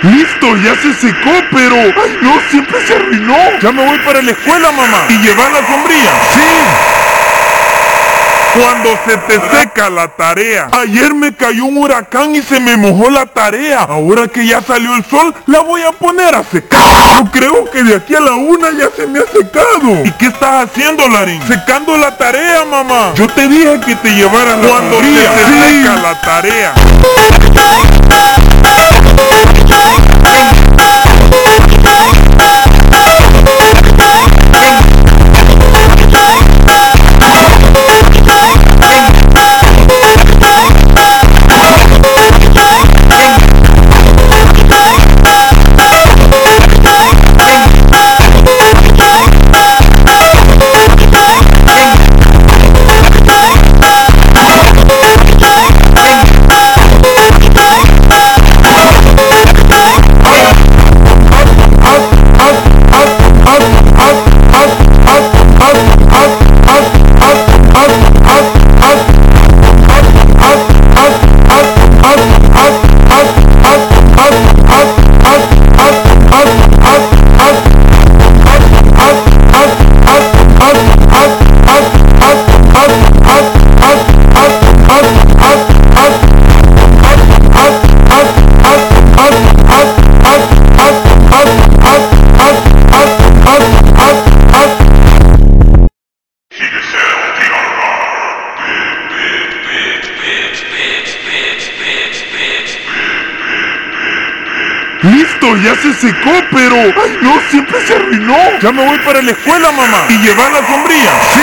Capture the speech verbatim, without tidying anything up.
Listo, ya se secó, pero... ¡Ay, no! Siempre se arruinó. Ya me voy para la escuela, mamá. ¿Y llevar la sombrilla? Sí. Cuando se te seca la tarea. Ayer me cayó un huracán y se me mojó la tarea. Ahora que ya salió el sol, la voy a poner a secar. Yo creo que de aquí a la una ya se me ha secado. ¿Y qué estás haciendo, Larín? Secando la tarea, mamá. Yo te dije que te llevaras la Cuando sombrilla. se te Sí. seca la tarea. Listo, ya se secó, pero... ¡Ay, no! Siempre se arruinó. Ya me voy para la escuela, mamá. ¿Y llevar la sombrilla?